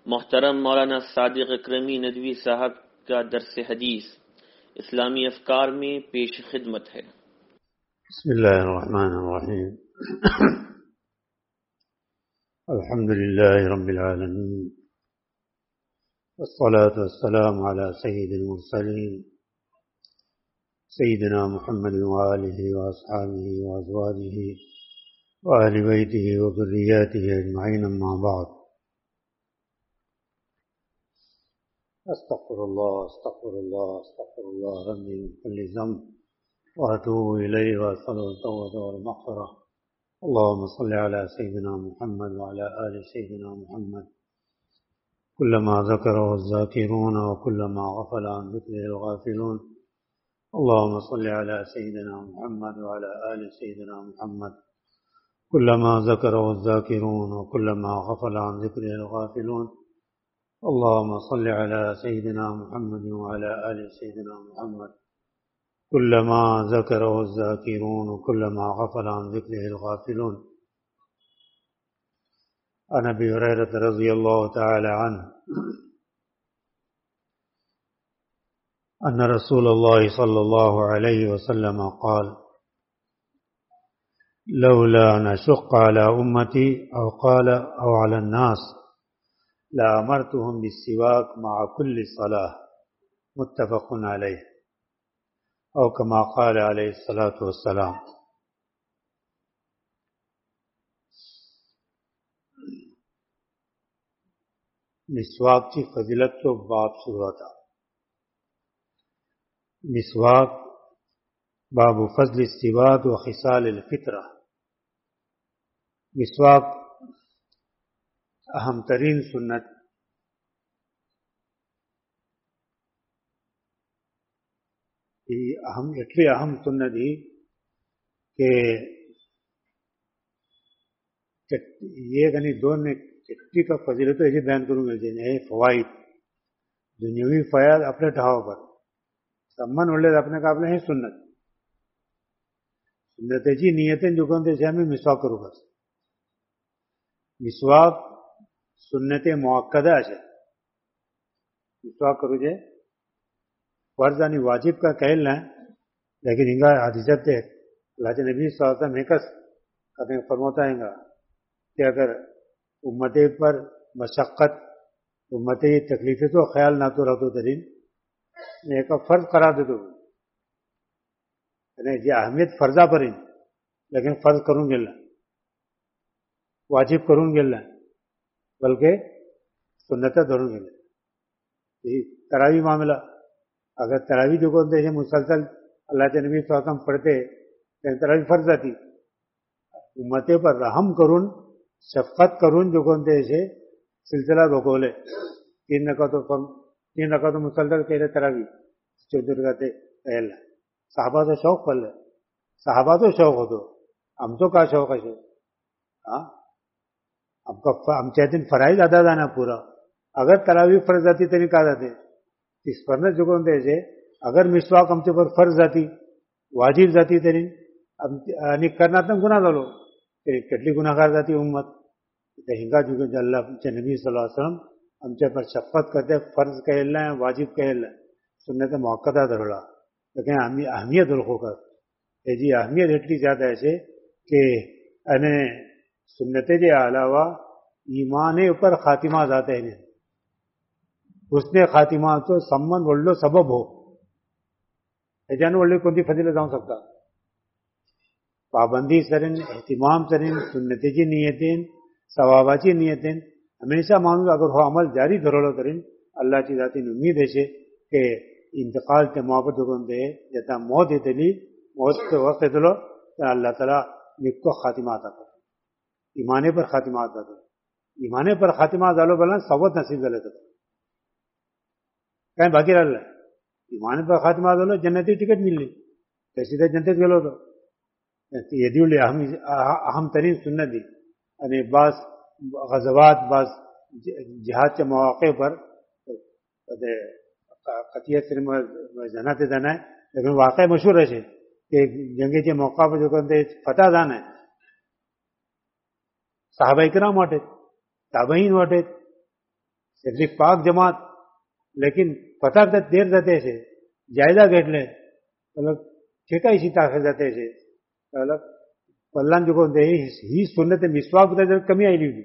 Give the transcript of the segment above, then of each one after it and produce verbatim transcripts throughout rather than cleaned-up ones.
محترم مولانا صادق اکرمی ندوی صاحب کا درس حدیث اسلامی افکار میں پیش خدمت ہے۔ بسم اللہ الرحمن الرحیم الحمد للہ رب العالمین والصلاة والسلام على سید المرسلین سیدنا محمد وآلہ واصحابہ وازواجہ وآل بیتہ وذریاتہ اجمعین، اما بعد۔ استغفر اللہ استغفر اللہ استغفر اللہ ربی من کل ذنب واتوب الیہ واسألہ التوبۃ والمغفرہ۔ اللهم صل على سيدنا محمد وعلى آل سيدنا محمد كلما ذكره الذاكرون وكلما غفل عن ذكره الغافلون۔ اللهم صل على سيدنا محمد وعلى آل سيدنا محمد كلما ذكره الذاكرون وكلما غفل عن ذكره الغافلون۔ اللهم صل على سيدنا محمد وعلى آل سيدنا محمد كلما ذكره الذاكرون وكلما غفل عن ذكره الغافلون۔ عن أبي هريرة رضي الله تعالى عنه أن رسول الله صلى الله عليه وسلم قال: لولا أن أشق على أمتي أو قال أو على الناس لأمرتهم بالسواك مع كل صلاة، متفق عليه، او كما قال علیہ الصلاۃ والسلام۔ مسواک کی فضیلت تو باب شروع تھا۔ مسواک باب فضل السواک و خصال الفطرہ۔ مسواک اہم ترین سنت اہم એટલી અહમ સુન્નત હી કે یہ غنی دون میں چٹی کا فضیلت ایسے بیان کروں گا جنہیں فوائد دنیاوی فوائد اپنے ٹھاؤ پر سمن والے اپنے قابل ہیں سنت سنت جی نیتیں جو کہتے ہیں ہمیں مسواک کروں گا مسواک سنت مؤکدہ ہے مسواک کرو جائے فرض یعنی واجب کا کہل ہے لیکن ہنگا حدیثت ہے اللہ کے نبی صلی اللہ علیہ وسلم ایکس کہتے ہیں فرماتا ہے گا کہ اگر امتی پر مشقت امتی تکلیفیں تو خیال نہ تو رہتو ترین ایک فرض قرار دے دو یعنی یہ اہمیت فرضہ پر ہیں لیکن فرض کروں گے اللہ واجب کروں گے اللہ بلکہ سنتیں دھروں گے اللہ تراوی معاملہ اگر تراوی جو کہتے ہیں مسلسل اللہ کے نبی صلی اللہ علیہ وسلم پڑھتے لیکن تراوی فرض آتی امتے پر رحم کرون شفقت کرون جو کہتے ہیں سلسلہ بکولے تین رکعتوں تین رکعتوں مسلسل کہہ رہے تراوی چودہ رکعتیں پہل صحابہ تو شوق پڑھ لے صحابہ تو شوق ہو تو ہم تو کا شوق ہے شوق ہاں ہم کا ہم چاہتے ہیں فرائض ادا جانا پورا اگر تراوی فرض آتی تو نہیں کہا جاتے اس پر نہ جو کہتے ہیں اگر مسواک ہم سے پر فرض جاتی واجب جاتی ترین اب کرنا تو گناہ دلو کتلی گناہ گار جاتی امت ہنگا جو کہ اللہ نبی صلی اللہ علیہ وسلم ہم سے پر شفقت کرتے فرض کہہ لیں واجب کہہ لیں سنت موقعہ دھڑا لیکن اہمیت الخو کر جی اہمیت اتنی زیادہ ایسے کہ انہیں سنت کے علاوہ ایمان اوپر خاتمہ جاتے ہیں حسن خاتمہ تو سمن ولو سبب ہو ایجان ولے کون سی فضیلت جاؤں سکتا پابندی سرین اہتمام سرین سنتی جی نیتیں ثواباچی نیتیں ہمیشہ مانو اگر وہ عمل جاری دھرولو کریں اللہ کی ذاتی امید ہے کہ انتقال سے محبت کون دے جتا موت اتلی موت کے وقت دلو اللہ تعالیٰ کو خاتمہ آتا کر ایمانے پر خاتمہ آتا کر ایمانے پر خاتمہ دالو بلن صوت نصیب دلے تھا کہیں باقی رہا ایمان پر خاتمہ دلو جنتی ٹکٹ مل لی کیسی طرح جنت گلو تو یہ دیو لے اہم ترین سنت دی یعنی بعض غزوات بعض جہاد کے مواقع پر قطعیت سے جناتے جانا ہے لیکن واقع مشہور ہے کہ جنگی کے موقع پر جو کہتے فتح جانا ہے صحابہ کرام واٹے تابعین واٹے એટલી પાક જમાત લેકિન પતા દેર જતે છે જાયદા ગેટલે મતલબ ઠેકાઈ સી તાખે જતે છે મતલબ પલ્લાન જો કોણ હી સુન્નત મિસવાક બધા કમી આવી લીધી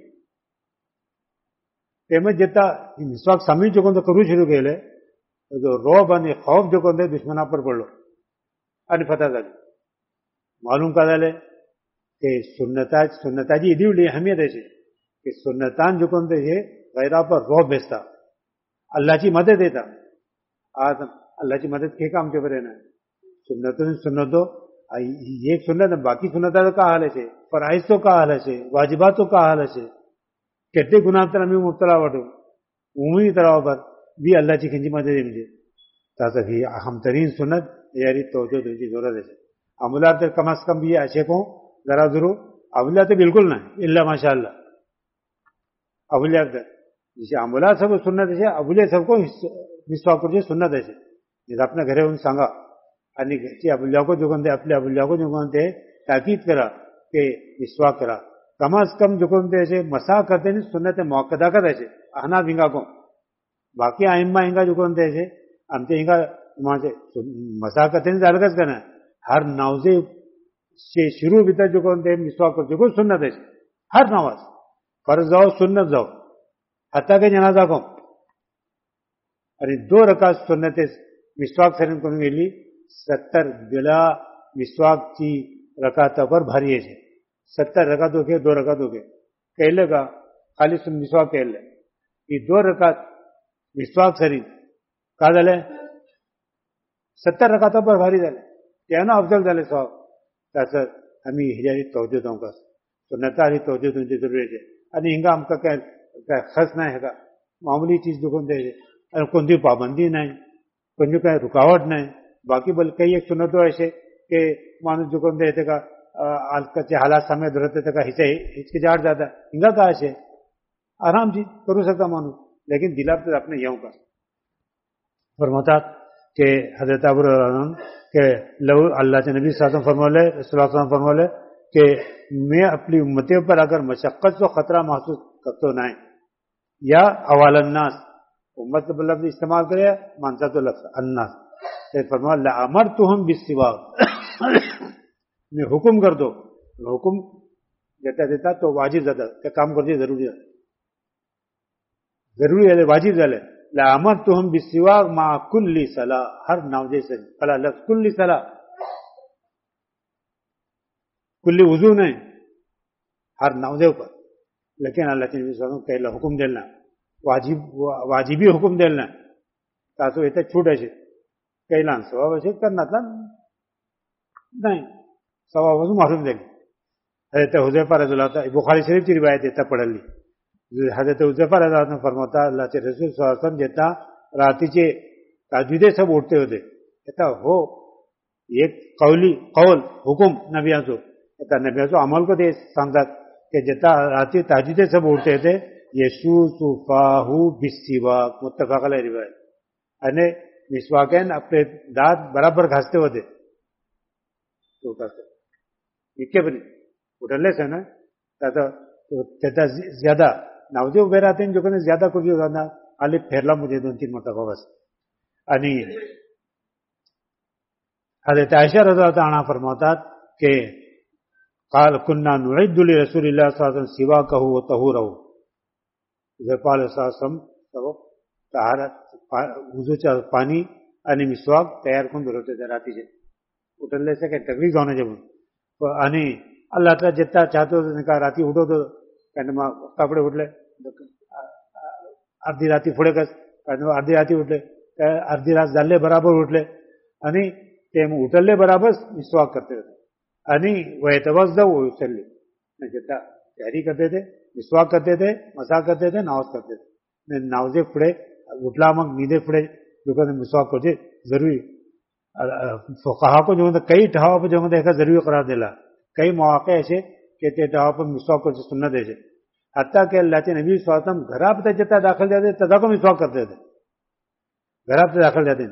તેમજ જતા મિસવાક સામી જો કોણ કરવું શરૂ કરેલે તો રોબ અને ખૌફ જો કોણ દુશ્મના પર પડલો અને પતા જાગે માલુમ કાદાલે કે સુન્નતા સુન્નતાજી એવી અહેમિયત છે કે સુન્નતાન જો કોણ છે ગૈરા પર રોબ બેસતા अल्लाहची मदद येता आज अल्लाहची मदद के काम के बरे ना सुन्नतो सुन्नतो एक सुन्नत बाकी सुन्नता का हाल है फराइज तो का हाल है वाजिबात तो का हाल है કેટલે ગુનાહ તર અમે મુબતલા વડો ઉમી તરાવ પર भी अल्लाह की खिंजी मदद मुझे ताकि भी हम तरीन सुन्नत यारी तवज्जो तुझी जरूरत है अमुलात कम अज कम भी अच्छे को जरा जरूर अवलिया तो बिल्कुल ना इल्ला माशाअल्लाह अवलिया जैसे अमुला सब सुन्नत है अबुले सबको मिसवाक करजे सुन्नत है जैसे अपने घरे उन सांगा आणि घरची अबुल्या को जो कोणते आपल्या अबुल्या को जो कोणते ताकीद करा के मिसवाक करा कम अज कम जो कोणते ऐसे मसा करते नहीं सुन्नत मौकदा का ऐसे अहना भिंगा को बाकी आइम्मा हिंगा जो कोणते ऐसे आमचे हिंगा वहां मसा करते नहीं अलगच करना हर नावजे से शुरू भीतर जो कोणते मिसवाक करते को सुन्नत है हर नवाज फर्ज जाओ सुन्नत जाओ हत्ता के जनाजा को आणि दो रकात सुन्नत मिसवाक सरीन करून गेली सत्तर बिला मिसवाकची रकातावर भारी आहे सत्तर रकात होके दो रकात होके कहले का खाली सुन मिसवाक कहले की दो रकात मिसवाक सरीन का झाले सत्तर रकातावर भारी झाले त्यानं अफजल झाले सवाब त्याचं आम्ही हिजारी तवज्जो देऊ का सुन्नता आणि तवज्जो तुमची जरुरी आहे आणि हिंगा आमका काय खर्च नाही है का मामूली चीज जो कोणते कोणती पाबंदी नाही कोणती काय रुकावट नाही बाकी बल काही एक सुन्नतो ऐसे के माणूस जो कोणते येते का आजकालचे हालात सामने धरत येते का हिचे हिचकिचाट जाता हिंगा का ऐसे आराम जी करू सकता माणूस लेकिन दिला तो अपने यूं का फरमाता के हजरत अबू हुरैरा के लव अल्लाह के नबी सल्लल्लाहु अलैहि वसल्लम फरमाले रसूलुल्लाह सल्लल्लाहु अलैहि वसल्लम फरमाले कि मैं अपनी उम्मतियों पर अगर मशक्कत तो खतरा महसूस करते ना या अवालन्नास उम्मत का लफ्ज इस्तेमाल करे मानसा तो लफ्ज अन्नास फरमा अमर तो हम बिस्सिवाक मैं हुक्म कर दो हुक्म देता देता तो वाजिब जाता ते काम करते जरूरी है जरूरी है वाजिब झाले ला अमर तो हम बिस्सिवाक मा कुल्ली सला हर नावजे से कला लफ्ज कुल्ली सला कुल्ली वजू नहीं हर नावजे पर लेकिन अल्लाह के नबी सल्लल्लाहु अलैहि वसल्लम कहला हुक्म देना वाजिब वाजिबी हुक्म देना तासो येते छूट आहे कहला सवाब असे करणार नाही सवाब वजू मारून देणे हजरत हुज़ैफा रज़ियल्लाहु अन्हु बुखारी शरीफ की रिवायत येता पडली हजरत हुज़ैफा रज़ियल्लाहु अन्हु फरमाता अल्लाह के रसूल सल्लल्लाहु अलैहि वसल्लम जेता रातीचे ताजुदे सब उठते होते येता हो एक कौली कौल हुकुम नबियाचो आता नबियाचो अमल को ते सांगतात कि जेता राती ताजुदे सब उठते थे यशू सुफाहू बिस्सिवाक मुत्तफक अलैह रिवायत अने मिसवाकन अपने दांत बराबर घासते होते तो करते इतके पण उठलेच है ना त्याचा त्याचा ज्यादा नावजे उभे राहते जो कोणी ज्यादा कुछ होता आले फेरला मुझे दोन तीन मरतबा बस आणि हजरत आयशा रज़ियल्लाहु अन्हा फरमातात कि काल कुन्ना नुइद्दु लि रसूलिल्लाह सल्लल्लाहु अलैहि वसल्लम सिवाकहु व तहूरहु जपाल सल्लल्लाहु सब तहारत वुजूचा पाणी आणि मिसवाक तयार करून धरत होते रात्रीचे उठले से काही तकलीफ जाणे जेवण आणि अल्लाह जितना चाहते होते का राती उठवतो कारण मग कपडे उठले अर्धी राती पुढे कस कारण अर्धी राती उठले अर्धी रात झाले बराबर उठले आणि ते मग उठले बराबर मिसवाक करते होते आणि वयतवस जाऊ उचलले जितना तयारी करते थे मिसवाक करते थे मसा करते थे नावज करते थे नावजे पुढे उठला मग निदे पुढे दुकान मिसवाक करते जरूरी फुकाहा को जो कई ठहाव पर जो जरूरी करार दिला कई मौके ऐसे कि ते ठहाव पर मिसवाक करते सुन्नत ऐसे हत्या के अल्लाह के नबी सल्लल्लाहु अलैहि वसल्लम घरा पे जितना दाखिल जाते तदा को मिसवाक करते थे घरा पे दाखिल जाते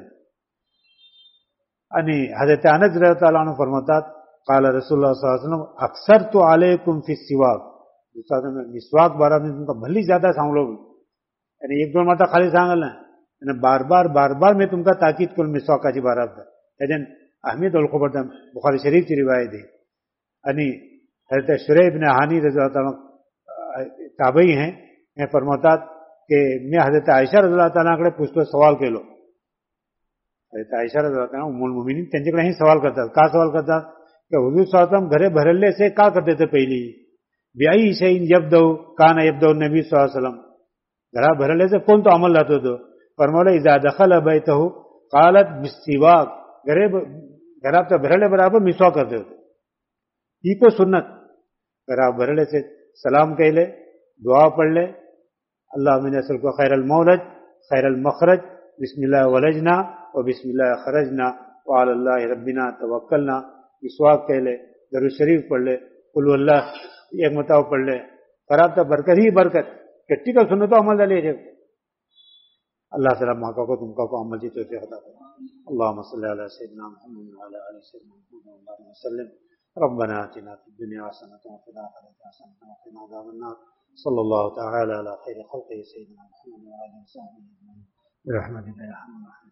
आणि हजरत अनस रज़ियल्लाहु अन्हु फरमातात قال رسول الله صلی اللہ علیہ وسلم اکثر تو علیکم فی السواک मिसवाक बारा में तुमका भली ज्यादा सांगलो یعنی ایک دو مرتبہ خالی سانگل یعنی بار بار بار بار میں تم کا تاکید کل مسواک کا بارہ تھا لیکن اہمیت الخبر بخاری شریف کی روایت ہے یعنی حضرت شریح ابن ہانی رضی اللہ تعالیٰ تابعی ہیں میں فرماتا کہ میں حضرت عائشہ رضی اللہ تعالیٰ کڑے پوچھتے سوال کے لو حضرت عائشہ رضی اللہ تعالیٰ ام المؤمنین تنجے ہی سوال کرتا کا سوال کرتا کہ حضور صلی اللہ علیہ وسلم گھرے بھرلے سے کیا کرتے تھے پہلی بیائی شیء یبدو کان یبدو نبی صلی اللہ علیہ وسلم گھرا بھرلے سے کون تو عمل لاتے تو فرمایا اذا دخل بیتہ قالت بالسواک گھرے گھرا تو بھرلے برابر مسواک کرتے ہوتے یہ کو سنت گھرا بھرلے سے سلام کہہ لے دعا پڑھ لے اللہ من اصل کو خیر المولج خیر المخرج بسم اللہ ولجنا و بسم اللہ خرجنا وعلی اللہ ربنا توکلنا مسواک کہہ لے درود شریف پڑھ لے قل اللہ ایک مرتبہ پڑھ لے خراب تو برکت ہی برکت کٹی کا سنتو عمل ڈالے جب اللہ تعالیٰ ماں کا کو تم کا کو عمل جی توفیق عطا فرمائے اللهم صل علی سیدنا محمد وعلی آل سیدنا محمد وسلم ربنا آتنا فی الدنیا حسنة وفی الآخرة حسنة وقنا عذاب النار صلی اللہ تعالی علی خیر خلقه سیدنا محمد وعلى آله وصحبه اجمعین برحمتک یا ارحم الراحمین.